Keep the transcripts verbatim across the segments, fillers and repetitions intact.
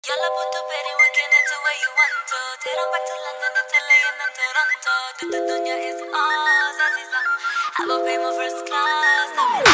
Yalla put the berry weekend into where you want to. Take them back to London and L A and then Toronto. Do the dunya is ours, Aziza. I will pay my first class.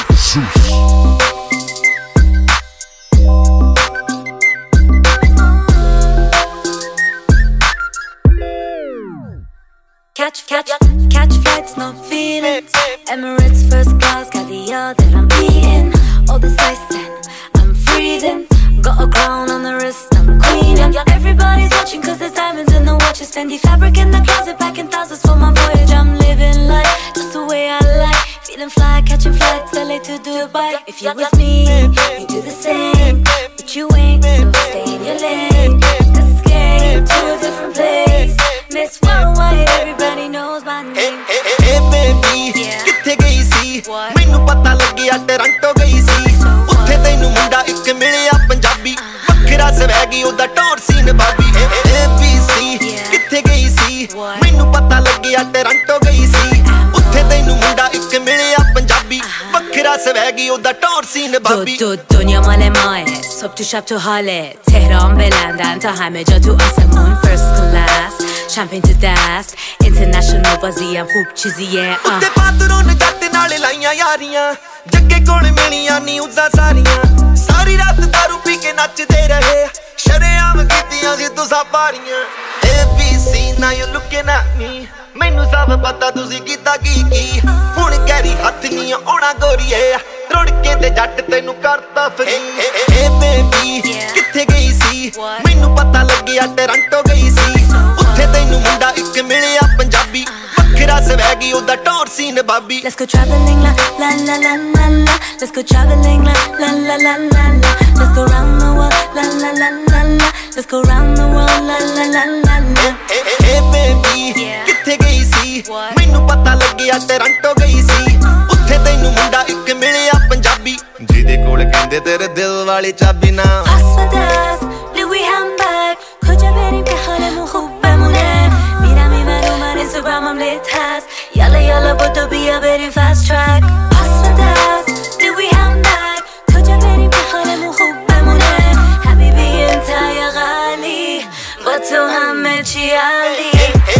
Catch, catch, catch flights, no feelings. Emirates first class, caviar that I'm eating. All this ice and I'm freezing. Got a crown on the wrist, I'm a queen. And everybody's watching cause there's diamonds in the watches. Fendi fabric in the closet, packing thousands for my voyage. I'm living life just the way I like. Feeling fly, catching flights, L A to Dubai. If you're with me, you do the same. But you ain't, so stay in your lane. Escape to a different place. Miss Worldwide, everybody knows my name. Hey, hey, hey baby, किथे गई सी? मैनू पता लगिया Toronto गई सी. उत्थे तैनू मुंडा इक मिलिया पंजाबी. वखरा स्वैगी ओदा टॉर सी नवाबी. A B C किथे गई सी? मैनू पता लगिया टोरंटो गई सी. उत्थे तैनू मुंडा इक मिलिया पंजाबी. वखरा स्वैगी ओदा टॉर सी नवाबी. دو دنیا مال ماه صبح تو شب تو حاله تهران به لندن تا همه جا تو آسمون first class champagne to dust international بازی هم خوب چیزیه ਉੱਤੇ ਪਾਤਰੋਂ ਨੇ ਜੱਟ ਨਾਲ ਲਾਈਆਂ ਯਾਰੀਆਂ ਜੱਗੇ ਕੋਲ ਮਿਲੀਆਂ ਨਿਊਜ਼ਾਂ ਸਾਰੀਆਂ ਸਾਰੀ ਰਾਤ ਦਾਰੂ ਪੀ ਕੇ ਨੱਚਦੇ ਰਹੇ ਸ਼ਰੇਆਮ ਕੀਤੀਆਂ ਸੀ ਤੁਸਾਂ ਪਾਰੀਆਂ A B C now you looking at me ਮੈਨੂੰ ਸਭ ਪਤਾ ਤੁਸੀਂ ਕੀਤਾ ਕੀ ਕੀ ਹੁਣ ਗੈਰੀ ਹੱਥ ਨਹੀਂ ਆਉਣਾ ਗੋਰੀਏ ਰੁੜ ਕੇ ਤੇ ਜੱਟ ਤੈਨੂੰ ਕਰਤਾ ਫਰੀ ਏ ਬੇਬੀ ਕਿੱਥੇ ਗਈ ਸੀ ਮੈਨੂੰ ਪਤਾ ਲੱਗਿਆ ਟੋਰੰਟੋ ਗਈ ਸੀ ਉੱਥੇ ਤੈਨੂੰ ਮੁੰਡਾ ਇੱਕ ਮਿਲਿਆ ਪੰਜਾਬੀ ਵੱਖਰਾ ਸਵੈਗੀ ਉਹਦਾ ਟੌਰ ਸੀ ਨਵਾਬੀ Let's go traveling la la la la la la Let's go traveling la la la la la la Let's go round the world la la la la la Let's go round the world la la la la la ਏ baby ਕਿੱਥੇ ਗਈ ਸੀ ਮੈਨੂੰ ਪਤਾ ਲੱਗਿਆ Toronto ਗਈ ਸੀ ਉੱਥੇ ਤੈਨੂੰ ਮੁੰਡਾ ਇੱਕ ਮਿਲਿਆ ਪੰਜਾਬੀ ਜਿਹਦੇ ਕੋਲ ਕਹਿੰਦੇ ਤੇਰੇ ਦਿਲ ਵਾਲੀ ਚਾਬੀ ਨਾ Asmadas, Louis handbag کجا بریم که حالمون خوب بمونه میرم این ور اون اینستاگرامم لیت هست یالا یالا بدو بیا بریم fast track Asmadas, Louis handbag کجا بریم که حالمون خوب بمونه حبیبی انت یا غالی با تو همه چی عالی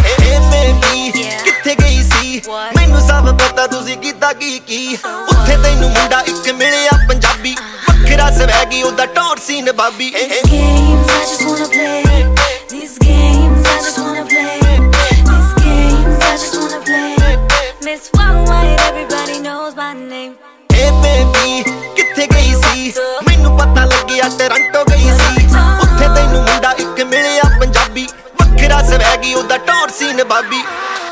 ਏ ਬੇਬੀ ਕਿੱਥੇ ਗਈ ਸੀ ਮੈਨੂੰ ਸਭ ਪਤਾ ਤੁਸੀਂ ਕੀਤਾ ਕੀ ਕੀ ਉੱਥੇ ਤੈਨੂੰ ਮੁੰਡਾ ਇੱਕ ਮਿਲਿਆ ਪੰਜਾਬੀ ਵੱਖਰਾ ਸਵੈਗੀ ਉਹਦਾ ਟੌਰ ਸੀ ਨਵਾਬੀ These games I just wanna play These games I just wanna play These games I just wanna play Miss Worldwide everybody knows my name ਏ ਬੇਬੀ ਕਿੱਥੇ ਗਈ ਸੀ ਮੈਨੂੰ ਪਤਾ ਲੱਗਿਆ ਟੋਰੰਟੋ ਗਈ ਸੀ ਉੱਥੇ ਤੈਨੂੰ ਮੁੰਡਾ ਇੱਕ ਮਿਲਿਆ ਪੰਜਾਬੀ ਵੱਖਰਾ ਸਵੈਗੀ ਉਹਦਾ ਟੌਰ ਸੀ ਨਵਾਬੀ